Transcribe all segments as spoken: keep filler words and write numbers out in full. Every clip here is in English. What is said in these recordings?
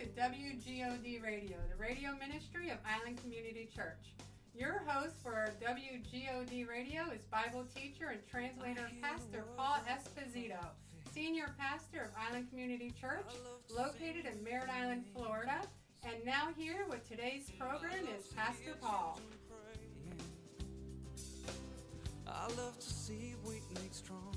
to W G O D Radio, the radio ministry of Island Community Church. Your host for W G O D Radio is Bible teacher and translator Pastor Paul Esposito, senior pastor of Island Community Church, located in Merritt Island, Florida. And now here with today's program is Pastor Paul. I love to see weak make strong,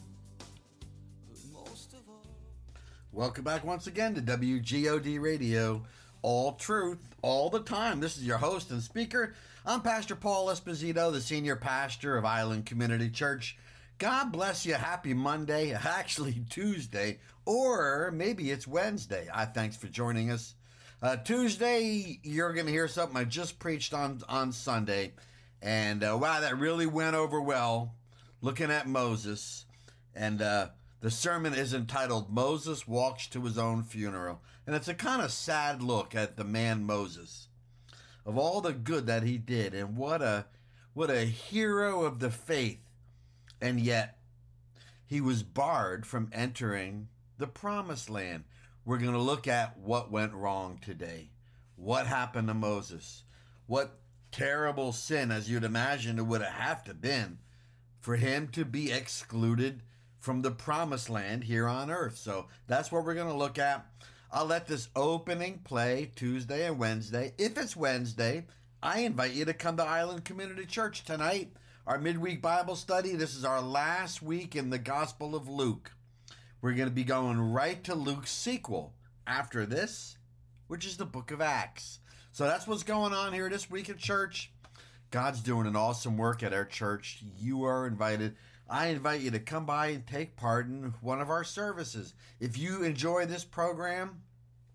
but most of all. Welcome back once again to W G O D Radio, all truth, all the time. This is your host and speaker. I'm Pastor Paul Esposito, the senior pastor of Island Community Church. God bless you. Happy Monday, actually Tuesday, or maybe it's Wednesday. I thanks for joining us. Uh, Tuesday, you're going to hear something I just preached on, on Sunday, and uh, wow, that really went over well, looking at Moses, and uh the sermon is entitled, Moses Walks to His Own Funeral. And it's a kind of sad look at the man Moses, of all the good that he did, and what a what a hero of the faith. And yet, he was barred from entering the promised land. We're going to look at what went wrong today. What happened to Moses? What terrible sin, as you'd imagine it would have to been, for him to be excluded from the promised land here on earth. So that's what we're going to look at. I'll let this opening play Tuesday and Wednesday. If it's Wednesday, I invite you to come to Island Community Church tonight. Our midweek Bible study. This is our last week in the Gospel of Luke. We're going to be going right to Luke's sequel after this, which is the book of Acts. So that's what's going on here this week at church. God's doing an awesome work at our church. You are invited. I invite you to come by and take part in one of our services. If you enjoy this program,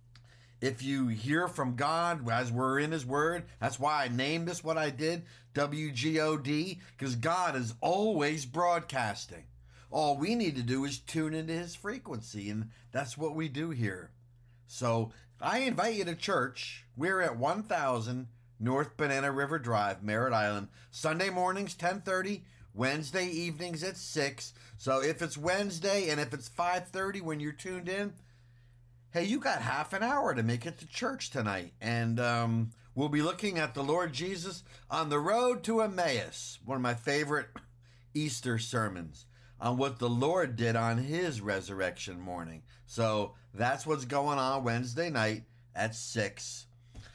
if you hear from God as we're in His Word, that's why I named this what I did, W G O D, because God is always broadcasting. All we need to do is tune into His frequency, and that's what we do here. So I invite you to church. We're at one thousand North Banana River Drive, Merritt Island. Sunday mornings, ten thirty. Wednesday evenings at six. So if it's Wednesday and if it's five thirty when you're tuned in, hey, you got half an hour to make it to church tonight. And um, we'll be looking at the Lord Jesus on the road to Emmaus, one of my favorite Easter sermons, on what the Lord did on His resurrection morning. So that's what's going on Wednesday night at six.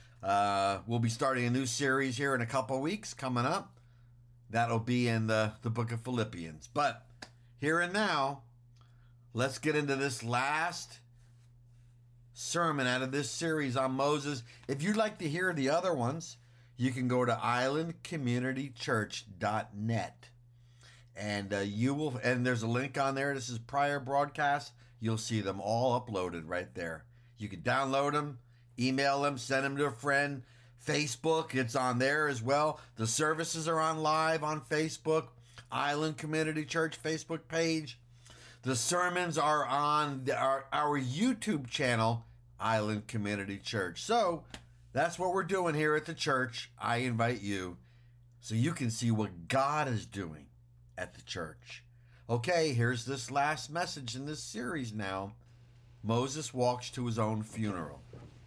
Uh, we'll be starting a new series here in a couple weeks coming up. That'll be in the, the book of Philippians. But here and now, let's get into this last sermon out of this series on Moses. If you'd like to hear the other ones, you can go to island community church dot net. And uh, you will, and there's a link on there. This is prior broadcast. You'll see them all uploaded right there. You can download them, email them, send them to a friend. Facebook, it's on there as well. The services are on live on Facebook, Island Community Church Facebook page. The sermons are on the, our, our YouTube channel, Island Community Church. So that's what we're doing here at the church. I invite you so you can see what God is doing at the church. Okay, here's this last message in this series now. Moses walks to his own funeral.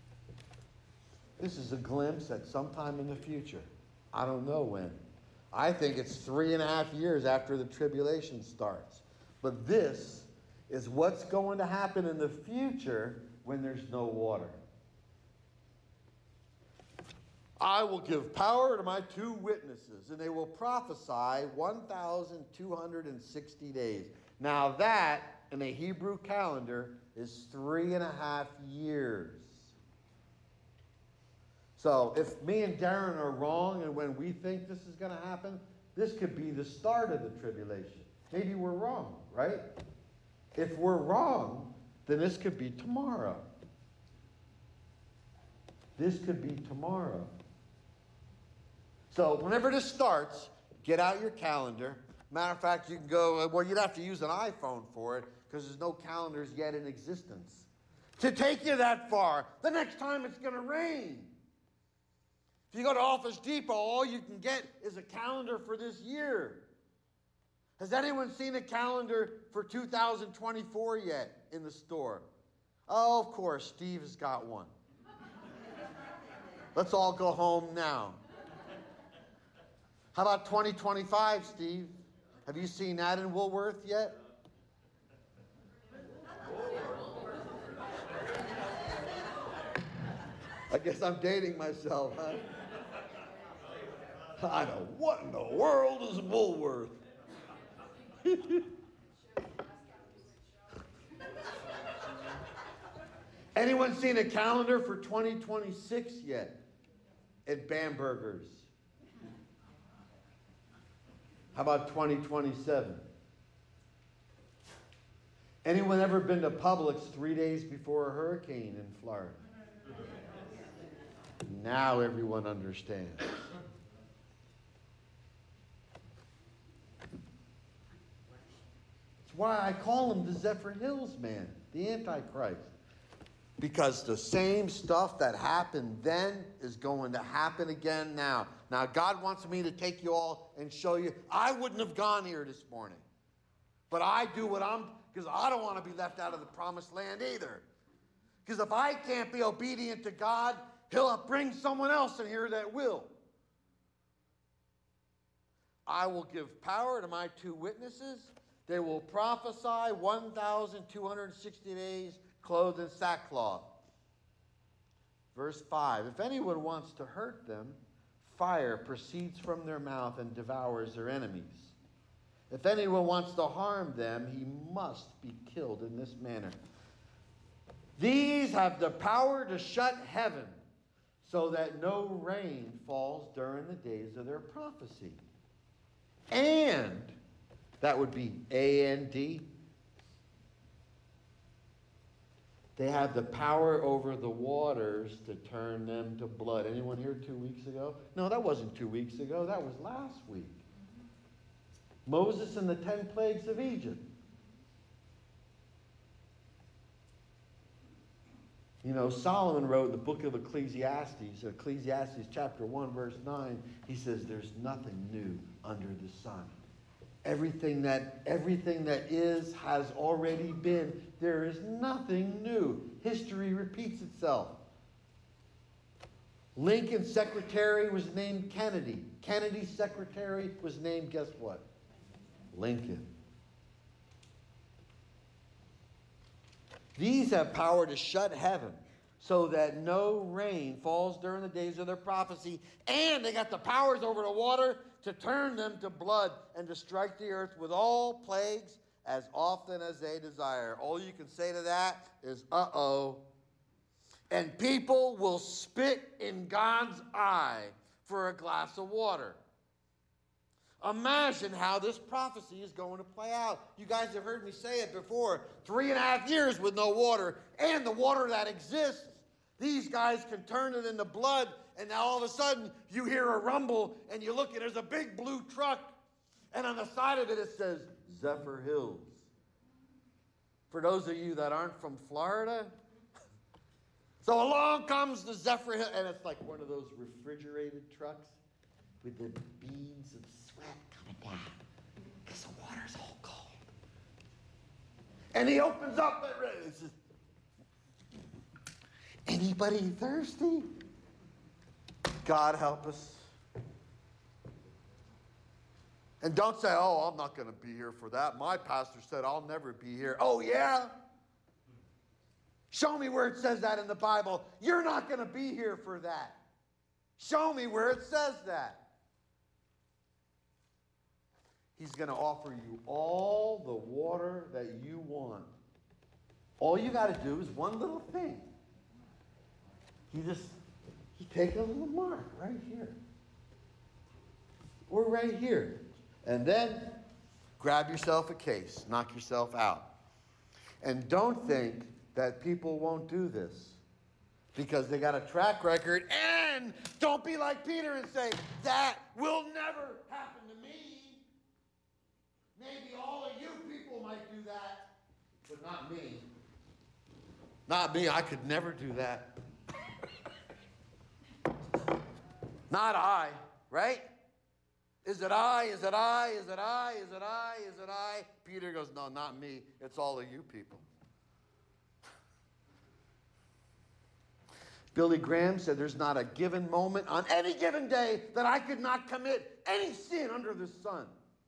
This is a glimpse at some time in the future. I don't know when. I think it's three and a half years after the tribulation starts. But this is what's going to happen in the future when there's no water. I will give power to my two witnesses, and they will prophesy one thousand two hundred sixty days. Now that, in a Hebrew calendar, is three and a half years. So if me and Darren are wrong and when we think this is going to happen, this could be the start of the tribulation. Maybe we're wrong, right? If we're wrong, then this could be tomorrow. This could be tomorrow. So whenever this starts, get out your calendar. Matter of fact, you can go, well, you'd have to use an iPhone for it because there's no calendars yet in existence to take you that far. The next time it's going to rain. If you go to Office Depot, all you can get is a calendar for this year. Has anyone seen a calendar for two thousand twenty-four yet in the store? Oh, of course, Steve has got one. Let's all go home now. How about twenty twenty-five, Steve? Have you seen that in Woolworth yet? I guess I'm dating myself, huh? I know, what in the world is Woolworth? Anyone seen a calendar for twenty twenty-six yet at Bamberger's? How about twenty twenty-seven? Anyone ever been to Publix three days before a hurricane in Florida? Now everyone understands. That's why I call him the Zephyr Hills man, the Antichrist. Because the same stuff that happened then is going to happen again now. Now, God wants me to take you all and show you. I wouldn't have gone here this morning. But I do what I'm, because I don't want to be left out of the promised land either. Because if I can't be obedient to God, He'll bring someone else in here that will. I will give power to my two witnesses. They will prophesy one thousand two hundred sixty days clothed in sackcloth. Verse five, if anyone wants to hurt them, fire proceeds from their mouth and devours their enemies. If anyone wants to harm them, he must be killed in this manner. These have the power to shut heaven so that no rain falls during the days of their prophecy. And, that would be A N D, they have the power over the waters to turn them to blood. Anyone here two weeks ago? No, that wasn't two weeks ago. That was last week. Moses and the ten plagues of Egypt. You know, Solomon wrote in the book of Ecclesiastes, Ecclesiastes chapter one, verse nine, he says, there's nothing new under the sun. Everything that, everything that is has already been. There is nothing new. History repeats itself. Lincoln's secretary was named Kennedy. Kennedy's secretary was named, guess what? Lincoln. These have power to shut heaven so that no rain falls during the days of their prophecy. And they got the powers over the water to turn them to blood and to strike the earth with all plagues as often as they desire. All you can say to that is, uh-oh. And people will spit in God's eye for a glass of water. Imagine how this prophecy is going to play out. You guys have heard me say it before. Three and a half years with no water, and the water that exists, these guys can turn it into blood, and now all of a sudden you hear a rumble, and you look and there's a big blue truck, and on the side of it it says Zephyr Hills. For those of you that aren't from Florida, so along comes the Zephyr Hill, and it's like one of those refrigerated trucks with the beads of sweat coming down because the water's all cold. And he opens up and says, anybody thirsty? God help us. And don't say, oh, I'm not going to be here for that. My pastor said I'll never be here. Oh, yeah? Show me where it says that in the Bible. You're not going to be here for that. Show me where it says that. He's going to offer you all the water that you want. All you got to do is one little thing. You just, you take a little mark right here. Or right here. And then grab yourself a case. Knock yourself out. And don't think that people won't do this because they got a track record. And don't be like Peter and say, that will never happen to me. Maybe all of you people might do that, but not me. Not me. I could never do that. Not I, right? Is it I? Is it I? Is it I? Is it I? Is it I? Peter goes, no, not me. It's all of you people. Billy Graham said, there's not a given moment on any given day that I could not commit any sin under the sun.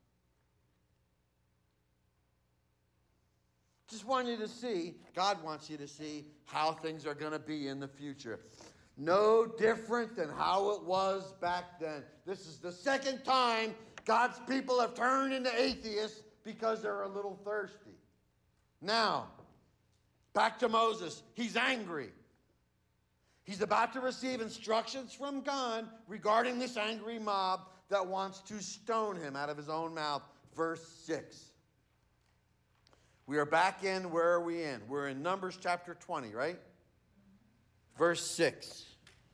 Just want you to see, God wants you to see how things are going to be in the future. No different than how it was back then. This is the second time God's people have turned into atheists because they're a little thirsty. Now, back to Moses. He's angry. He's about to receive instructions from God regarding this angry mob that wants to stone him out of his own mouth. Verse six. We are back in, where are we in? We're in Numbers chapter twenty, right? Verse six.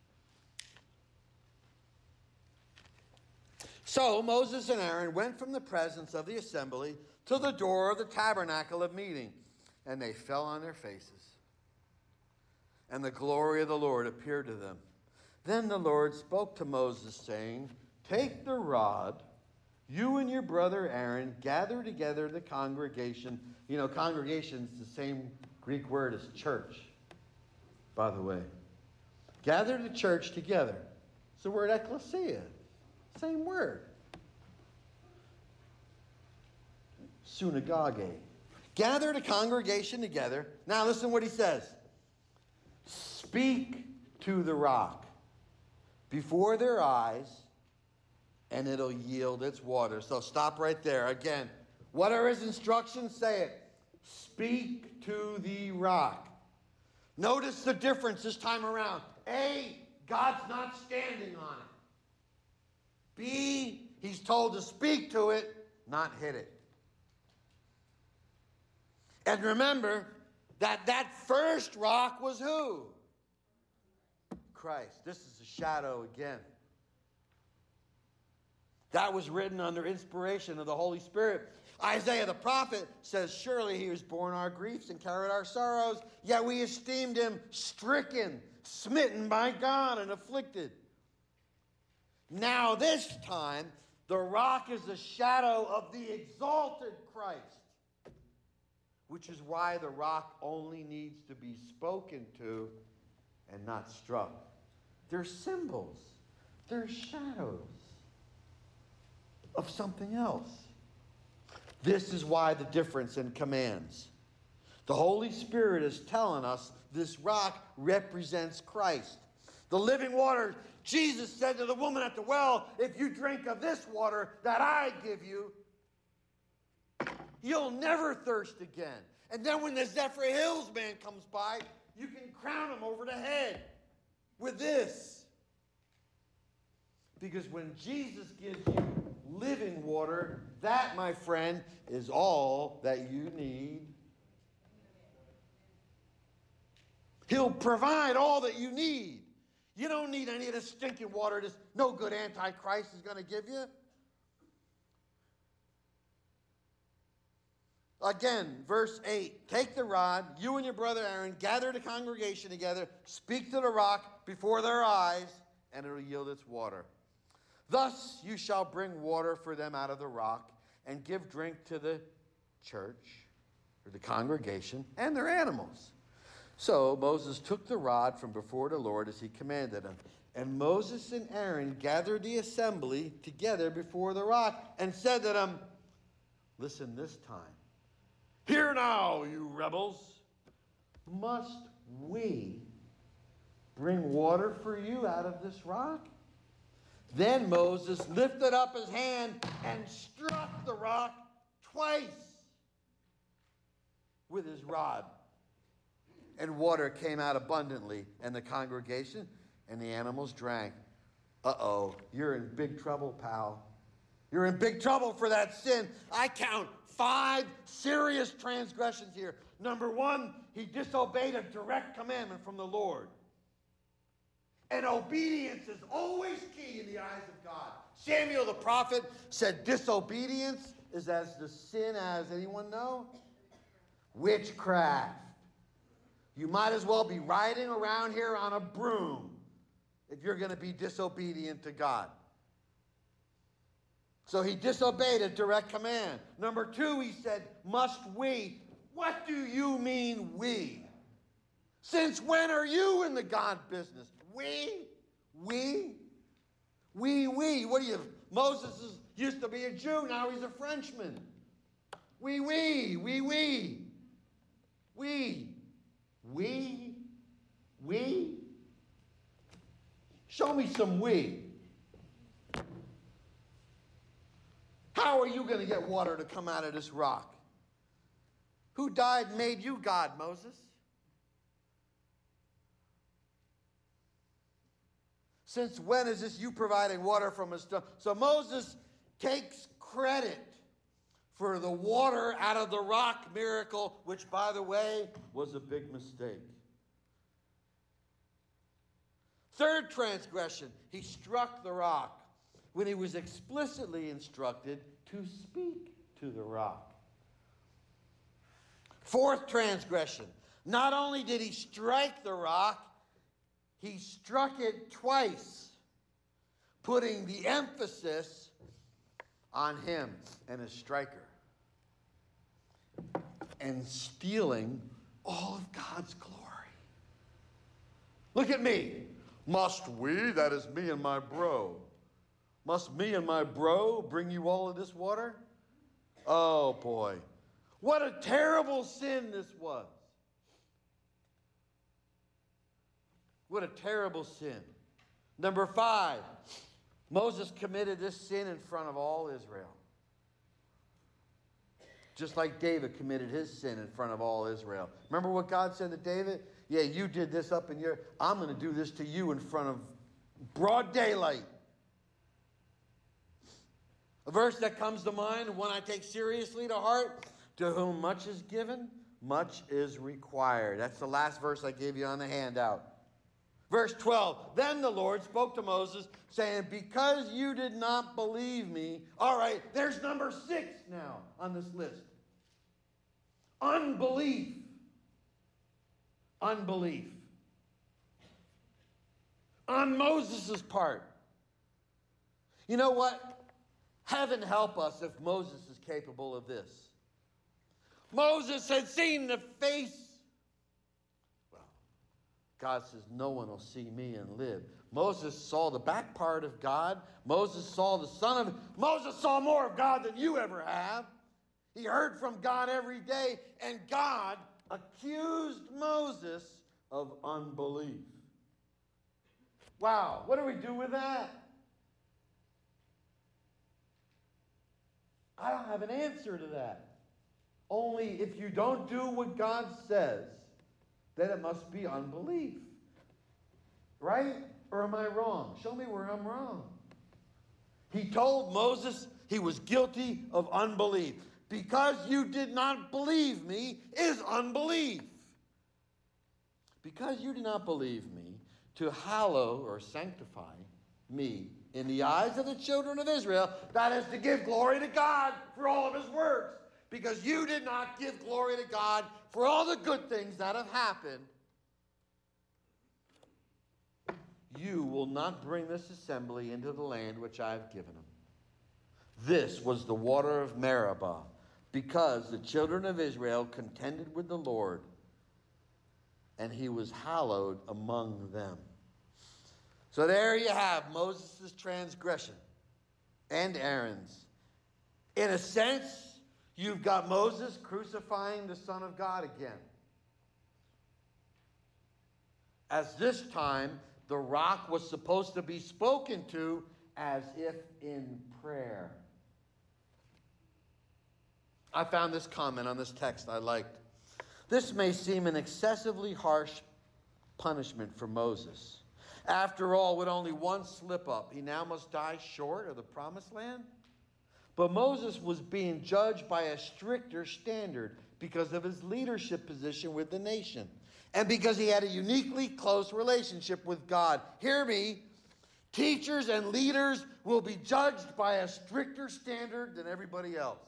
So Moses and Aaron went from the presence of the assembly to the door of the tabernacle of meeting, and they fell on their faces. And the glory of the Lord appeared to them. Then the Lord spoke to Moses, saying, take the rod, you and your brother Aaron, gather together the congregation. You know, congregation is the same Greek word as church, by the way. Gather the church together. It's the word ecclesia. Same word. Synagogue. Gather the congregation together. Now listen what he says. Speak to the rock before their eyes, and it'll yield its water. So stop right there. Again, what are his instructions? Say it. Speak to the rock. Notice the difference this time around. A, God's not standing on it. B, he's told to speak to it, not hit it. And remember that that first rock was who? Christ. This is a shadow again. That was written under inspiration of the Holy Spirit. Isaiah the prophet says, surely he was borne our griefs and carried our sorrows, yet we esteemed him stricken, smitten by God, and afflicted. Now this time, the rock is a shadow of the exalted Christ, which is why the rock only needs to be spoken to and not struck. They're symbols. They're shadows of something else. This is why the difference in commands. The Holy Spirit is telling us this rock represents Christ. The living water, Jesus said to the woman at the well, if you drink of this water that I give you, you'll never thirst again. And then when the Zephyr Hills man comes by, you can crown him over the head with this. Because when Jesus gives you living water, that, my friend, is all that you need. He'll provide all that you need. You don't need any of this stinking water this no good Antichrist is going to give you. Again, verse eight. Take the rod, you and your brother Aaron, gather the congregation together, speak to the rock before their eyes, and it will yield its water. Thus you shall bring water for them out of the rock, and give drink to the church, or the congregation, and their animals. So Moses took the rod from before the Lord as he commanded him. And Moses and Aaron gathered the assembly together before the rock, and said to them, listen this time. Hear now, you rebels. Must we bring water for you out of this rock? Then Moses lifted up his hand and struck the rock twice with his rod. And water came out abundantly, and the congregation and the animals drank. Uh-oh, you're in big trouble, pal. You're in big trouble for that sin. I count five serious transgressions here. Number one, he disobeyed a direct commandment from the Lord. And obedience is always key in the eyes of God. Samuel the prophet said disobedience is as the sin as, anyone know? Witchcraft. You might as well be riding around here on a broom if you're going to be disobedient to God. So he disobeyed a direct command. Number two, he said, must we? What do you mean we? Since when are you in the God business? We? We? We, we. What are you? Moses is, used to be a Jew. Now he's a Frenchman. We, we. We, we. We. We. We. Show me some we. How are you going to get water to come out of this rock? Who died and made you God, Moses? Since when is this you providing water from a stone? So Moses takes credit for the water out of the rock miracle, which, by the way, was a big mistake. Third transgression, he struck the rock when he was explicitly instructed to speak to the rock. Fourth transgression, not only did he strike the rock, he struck it twice, putting the emphasis on him and his striker, and stealing all of God's glory. Look at me. Must we, that is me and my bro, must me and my bro bring you all of this water? Oh boy. What a terrible sin this was. What a terrible sin. Number five, Moses committed this sin in front of all Israel. Just like David committed his sin in front of all Israel. Remember what God said to David? Yeah, you did this up in your... I'm going to do this to you in front of broad daylight. A verse that comes to mind, one I take seriously to heart, to whom much is given, much is required. That's the last verse I gave you on the handout. Verse twelve, then the Lord spoke to Moses, saying, because you did not believe me. All right, there's number six now on this list. Unbelief. Unbelief. On Moses' part. You know what? Heaven help us if Moses is capable of this. Moses had seen the face. Well, God says, no one will see me and live. Moses saw the back part of God. Moses saw the Son of... Moses saw more of God than you ever have. He heard from God every day, and God accused Moses of unbelief. Wow, what do we do with that? I don't have an answer to that. Only if you don't do what God says, then it must be unbelief. Right? Or am I wrong? Show me where I'm wrong. He told Moses he was guilty of unbelief. Because you did not believe me is unbelief. Because you did not believe me to hallow or sanctify me in the eyes of the children of Israel, that is to give glory to God for all of his works. Because you did not give glory to God for all the good things that have happened, you will not bring this assembly into the land which I have given them. This was the water of Meribah, because the children of Israel contended with the Lord, and he was hallowed among them. So there you have Moses' transgression and Aaron's. In a sense, you've got Moses crucifying the Son of God again. As this time, the rock was supposed to be spoken to as if in prayer. I found this comment on this text I liked. This may seem an excessively harsh punishment for Moses. After all, with only one slip-up, he now must die short of the promised land? But Moses was being judged by a stricter standard because of his leadership position with the nation, and because he had a uniquely close relationship with God. Hear me, teachers and leaders will be judged by a stricter standard than everybody else.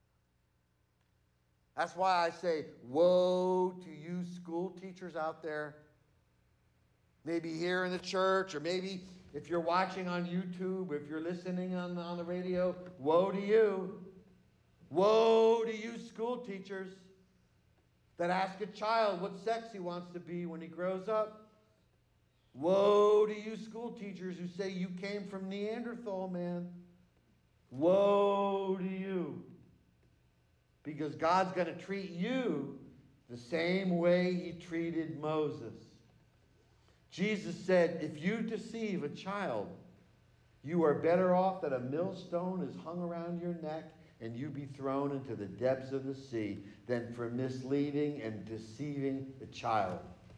That's why I say, woe to you school teachers out there. Maybe here in the church, or maybe if you're watching on YouTube, or if you're listening on, on the radio, woe to you. Woe to you school teachers that ask a child what sex he wants to be when he grows up. Woe to you school teachers who say you came from Neanderthal, man. Woe to you. Because God's going to treat you the same way he treated Moses. Jesus said, if you deceive a child, you are better off that a millstone is hung around your neck and you be thrown into the depths of the sea than for misleading and deceiving a child.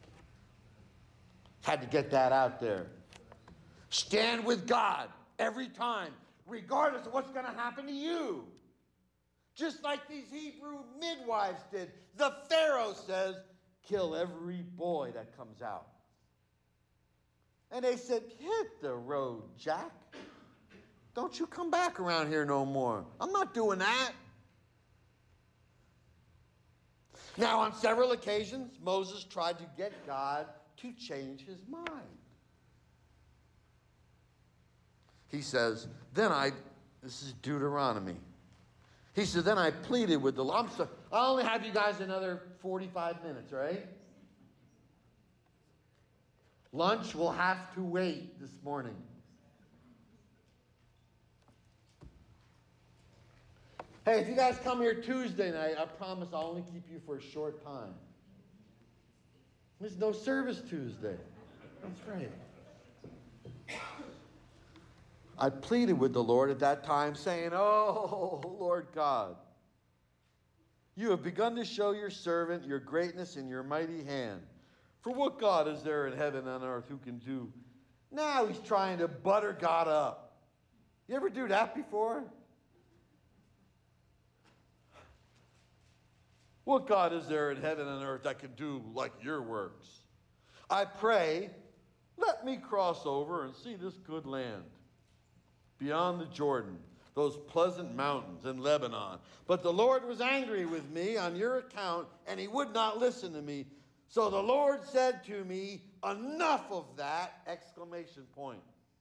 Had to get that out there. Stand with God every time, regardless of what's going to happen to you. Just like these Hebrew midwives did. The Pharaoh says, kill every boy that comes out. And they said, hit the road, Jack. Don't you come back around here no more. I'm not doing that. Now, on several occasions, Moses tried to get God to change his mind. He says, then I, this is Deuteronomy. He said, then I pleaded with the Lord. I'm sorry, I'll only have you guys another forty-five minutes, right? Lunch will have to wait this morning. Hey, if you guys come here Tuesday night, I promise I'll only keep you for a short time. There's no service Tuesday. That's right. I pleaded with the Lord at that time, saying, oh, Lord God, you have begun to show your servant your greatness in your mighty hand. For what God is there in heaven and on earth who can do? Now he's trying to butter God up. You ever do that before? What God is there in heaven and earth that can do like your works? I pray, let me cross over and see this good land beyond the Jordan, those pleasant mountains in Lebanon. But the Lord was angry with me on your account, and he would not listen to me. So the Lord said to me, enough of that, exclamation point.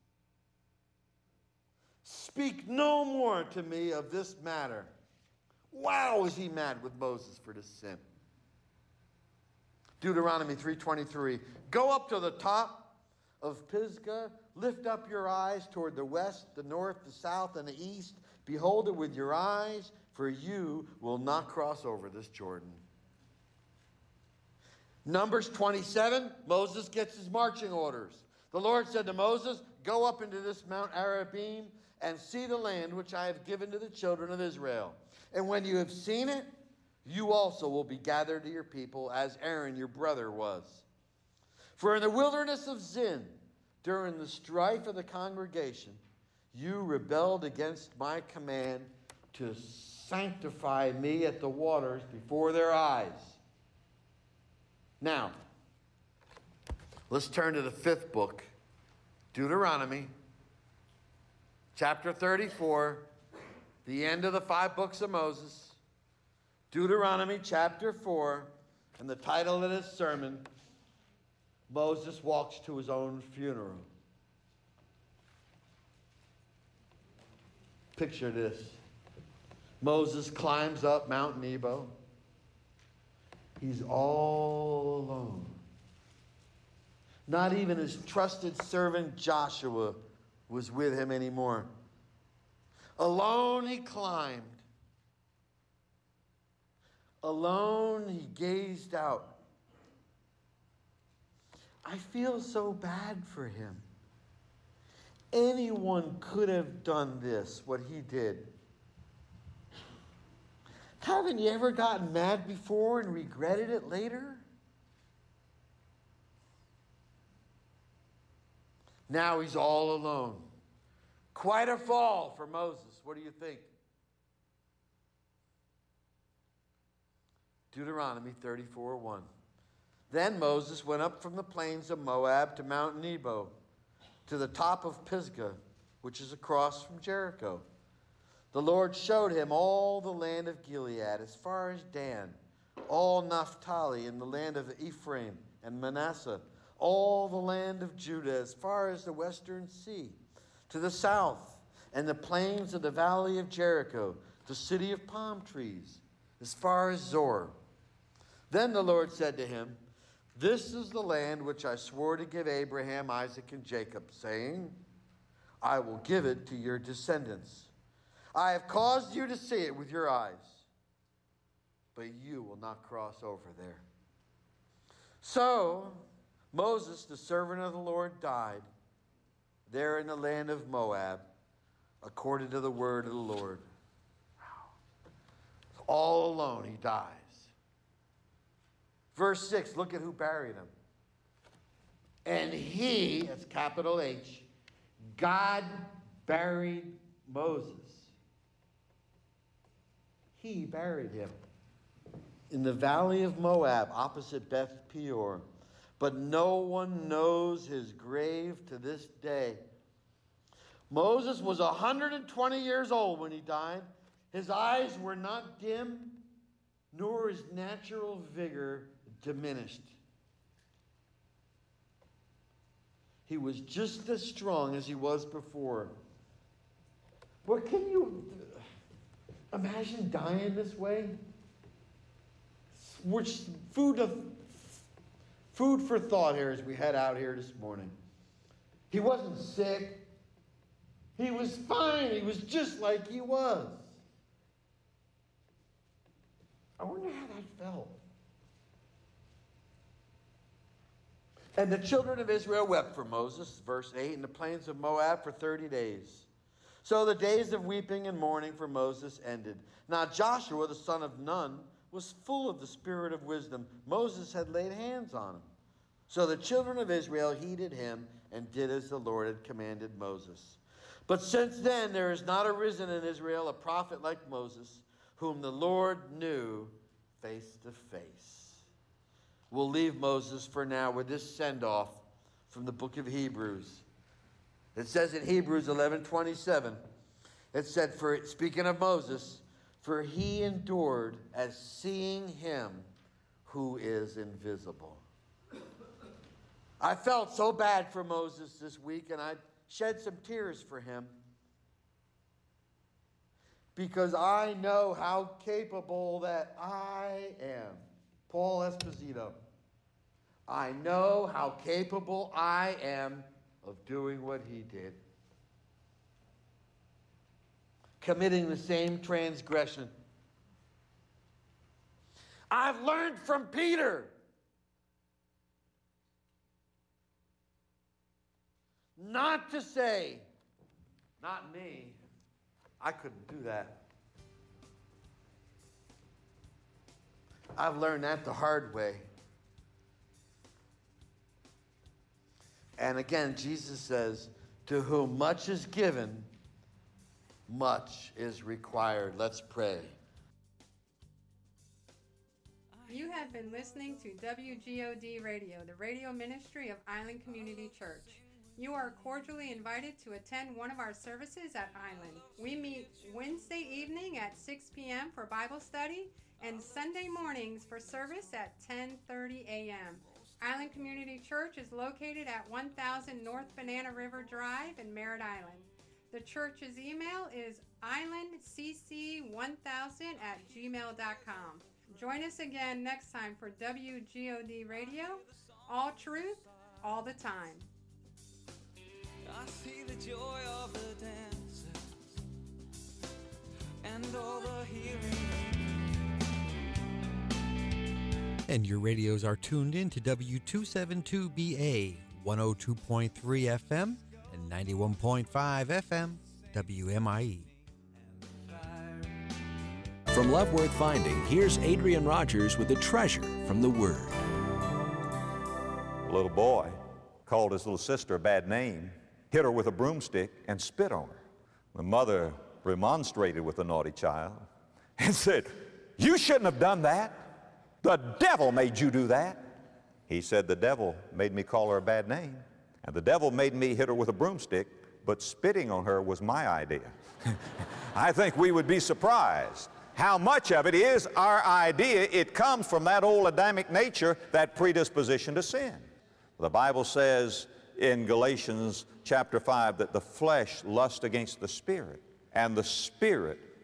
Speak no more to me of this matter. Wow, is he mad with Moses for this sin. Deuteronomy three twenty-three. Go up to the top of Pisgah, lift up your eyes toward the west, the north, the south, and the east. Behold it with your eyes, for you will not cross over this Jordan. Numbers twenty-seven, Moses gets his marching orders. The Lord said to Moses, go up into this Mount Arabim and see the land which I have given to the children of Israel. And when you have seen it, you also will be gathered to your people as Aaron your brother was. For in the wilderness of Zin, during the strife of the congregation, you rebelled against my command to sanctify me at the waters before their eyes. Now, let's turn to the fifth book, Deuteronomy, chapter thirty-four, the end of the five books of Moses. Deuteronomy chapter four, and the title of this sermon, Moses Walks to His Own Funeral. Picture this. Moses climbs up Mount Nebo. He's all alone. Not even his trusted servant Joshua was with him anymore. Alone he climbed. Alone he gazed out. I feel so bad for him. Anyone could have done this, what he did. Haven't you ever gotten mad before and regretted it later? Now he's all alone. Quite a fall for Moses. What do you think? Deuteronomy thirty-four one. Then Moses went up from the plains of Moab to Mount Nebo, to the top of Pisgah, which is across from Jericho. The Lord showed him all the land of Gilead, as far as Dan, all Naphtali and the land of Ephraim and Manasseh, all the land of Judah, as far as the western sea, to the south, and the plains of the valley of Jericho, the city of palm trees, as far as Zor. Then the Lord said to him, this is the land which I swore to give Abraham, Isaac, and Jacob, saying, I will give it to your descendants. I have caused you to see it with your eyes, but you will not cross over there. So Moses, the servant of the Lord, died there in the land of Moab, according to the word of the Lord. Wow. All alone he dies. Verse six, look at who buried him. And he, that's capital H, God buried Moses. He buried him in the valley of Moab, opposite Beth Peor. But no one knows his grave to this day. Moses was one hundred twenty years old when he died. His eyes were not dim, nor his natural vigor diminished. He was just as strong as he was before. But can you imagine dying this way? Which food of food for thought here as we head out here this morning. He wasn't sick. He was fine. He was just like he was. I wonder how that felt. And the children of Israel wept for Moses, verse eight, in the plains of Moab for thirty days. So the days of weeping and mourning for Moses ended. Now Joshua, the son of Nun, was full of the spirit of wisdom. Moses had laid hands on him. So the children of Israel heeded him and did as the Lord had commanded Moses. But since then there has not arisen in Israel a prophet like Moses, whom the Lord knew face to face. We'll leave Moses for now with this send-off from the book of Hebrews. It says in Hebrews eleven twenty-seven, it said, for speaking of Moses, for he endured as seeing him who is invisible. I felt so bad for Moses this week, and I shed some tears for him, because I know how capable that I am. Paul Esposito. I know how capable I am of doing what he did. Committing the same transgression. I've learned from Peter not to say, not me. I couldn't do that. I've learned that the hard way. And again, Jesus says, to whom much is given, much is required. Let's pray. You have been listening to W G O D Radio, the radio ministry of Island Community Church. You are cordially invited to attend one of our services at Island. We meet Wednesday evening at six p.m. for Bible study and Sunday mornings for service at ten thirty a.m. Island Community Church is located at one thousand North Banana River Drive in Merritt Island. The church's email is island c c one thousand at gmail dot com. Join us again next time for W G O D Radio, all truth, all the time. I see the joy of the dancers and all the healing. And your radios are tuned in to W two seventy-two B A, one oh two point three F M and ninety-one point five F M, W M I E. From Love Worth Finding, here's Adrian Rogers with the treasure from the Word. A little boy called his little sister a bad name, hit her with a broomstick, and spit on her. The mother remonstrated with the naughty child and said, "You shouldn't have done that. The devil made you do that." He said, "The devil made me call her a bad name, and the devil made me hit her with a broomstick, but spitting on her was my idea." I think we would be surprised how much of it is our idea. It comes from that old Adamic nature, that predisposition to sin. The Bible says in Galatians chapter five that the flesh lusts against the spirit, and the spirit